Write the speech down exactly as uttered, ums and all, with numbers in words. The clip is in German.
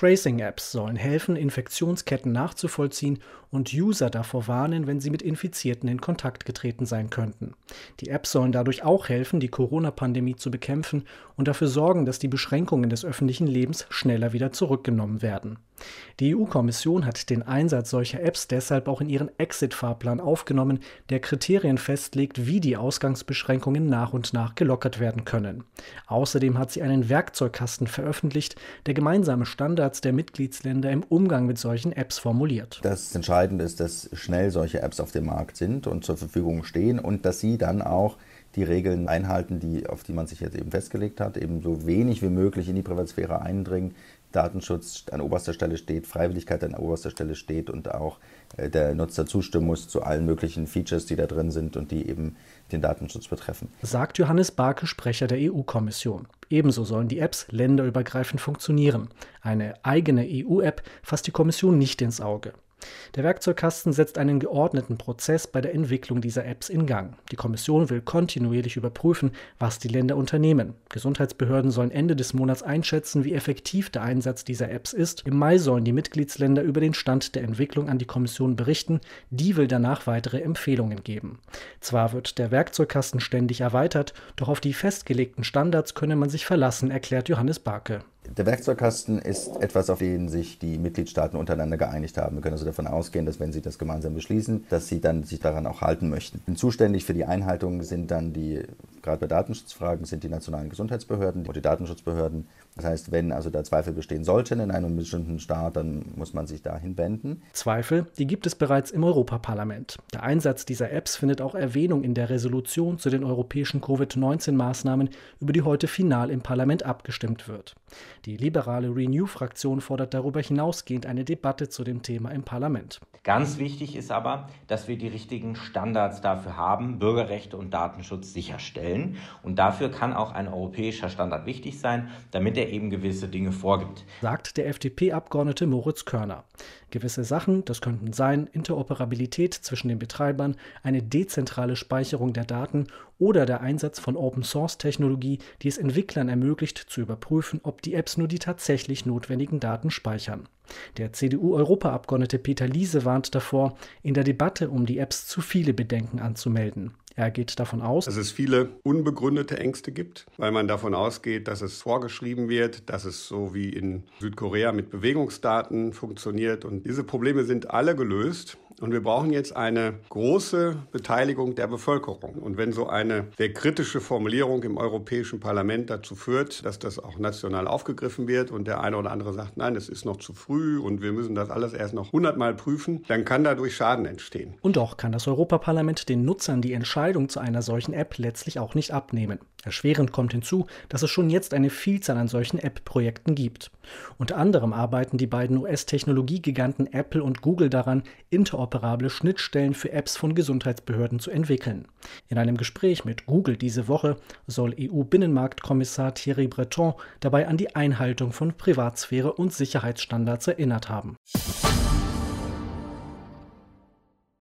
Tracing-Apps sollen helfen, Infektionsketten nachzuvollziehen und User davor warnen, wenn sie mit Infizierten in Kontakt getreten sein könnten. Die Apps sollen dadurch auch helfen, die Corona-Pandemie zu bekämpfen und dafür sorgen, dass die Beschränkungen des öffentlichen Lebens schneller wieder zurückgenommen werden. Die E U-Kommission hat den Einsatz solcher Apps deshalb auch in ihren Exit-Fahrplan aufgenommen, der Kriterien festlegt, wie die Ausgangsbeschränkungen nach und nach gelockert werden können. Außerdem hat sie einen Werkzeugkasten veröffentlicht, der gemeinsame Standards der Mitgliedsländer im Umgang mit solchen Apps formuliert. Das Entscheidende ist, dass schnell solche Apps auf dem Markt sind und zur Verfügung stehen und dass sie dann auch die Regeln einhalten, die, auf die man sich jetzt eben festgelegt hat, eben so wenig wie möglich in die Privatsphäre eindringen, Datenschutz an oberster Stelle steht, Freiwilligkeit an oberster Stelle steht und auch äh, der Nutzer zustimmen muss zu allen möglichen Features, die da drin sind und die eben den Datenschutz betreffen. Sagt Johannes Barke, Sprecher der E U-Kommission. Ebenso sollen die Apps länderübergreifend funktionieren. Eine eigene E U-App fasst die Kommission nicht ins Auge. Der Werkzeugkasten setzt einen geordneten Prozess bei der Entwicklung dieser Apps in Gang. Die Kommission will kontinuierlich überprüfen, was die Länder unternehmen. Gesundheitsbehörden sollen Ende des Monats einschätzen, wie effektiv der Einsatz dieser Apps ist. Im Mai sollen die Mitgliedsländer über den Stand der Entwicklung an die Kommission berichten. Die will danach weitere Empfehlungen geben. Zwar wird der Werkzeugkasten ständig erweitert, doch auf die festgelegten Standards könne man sich verlassen, erklärt Johannes Barke. Der Werkzeugkasten ist etwas, auf den sich die Mitgliedstaaten untereinander geeinigt haben. Wir können also davon ausgehen, dass wenn sie das gemeinsam beschließen, dass sie dann sich daran auch halten möchten. Und zuständig für die Einhaltung sind dann die, gerade bei Datenschutzfragen, sind die nationalen Gesundheitsbehörden und die Datenschutzbehörden. Das heißt, wenn also da Zweifel bestehen sollten in einem bestimmten Staat, dann muss man sich dahin wenden. Zweifel, die gibt es bereits im Europaparlament. Der Einsatz dieser Apps findet auch Erwähnung in der Resolution zu den europäischen Covid neunzehn Maßnahmen, über die heute final im Parlament abgestimmt wird. Die liberale Renew-Fraktion fordert darüber hinausgehend eine Debatte zu dem Thema im Parlament. Ganz wichtig ist aber, dass wir die richtigen Standards dafür haben, Bürgerrechte und Datenschutz sicherstellen. Und dafür kann auch ein europäischer Standard wichtig sein, damit er eben gewisse Dinge vorgibt. Sagt der F D P-Abgeordnete Moritz Körner. Gewisse Sachen, das könnten sein Interoperabilität zwischen den Betreibern, eine dezentrale Speicherung der Daten oder der Einsatz von Open-Source-Technologie, die es Entwicklern ermöglicht, zu überprüfen, ob die Apps nur die tatsächlich notwendigen Daten speichern. Der C D U-Europaabgeordnete Peter Liese warnt davor, in der Debatte um die Apps zu viele Bedenken anzumelden. Er geht davon aus, dass es viele unbegründete Ängste gibt, weil man davon ausgeht, dass es vorgeschrieben wird, dass es so wie in Südkorea mit Bewegungsdaten funktioniert. Und diese Probleme sind alle gelöst. Und wir brauchen jetzt eine große Beteiligung der Bevölkerung. Und wenn so eine sehr kritische Formulierung im Europäischen Parlament dazu führt, dass das auch national aufgegriffen wird und der eine oder andere sagt, nein, es ist noch zu früh und wir müssen das alles erst noch hundertmal prüfen, dann kann dadurch Schaden entstehen. Und doch kann das Europaparlament den Nutzern die Entscheidung zu einer solchen App letztlich auch nicht abnehmen. Erschwerend kommt hinzu, dass es schon jetzt eine Vielzahl an solchen App-Projekten gibt. Unter anderem arbeiten die beiden U S-Technologiegiganten Apple und Google daran, interoperable Schnittstellen für Apps von Gesundheitsbehörden zu entwickeln. In einem Gespräch mit Google diese Woche soll E U-Binnenmarktkommissar Thierry Breton dabei an die Einhaltung von Privatsphäre und Sicherheitsstandards erinnert haben.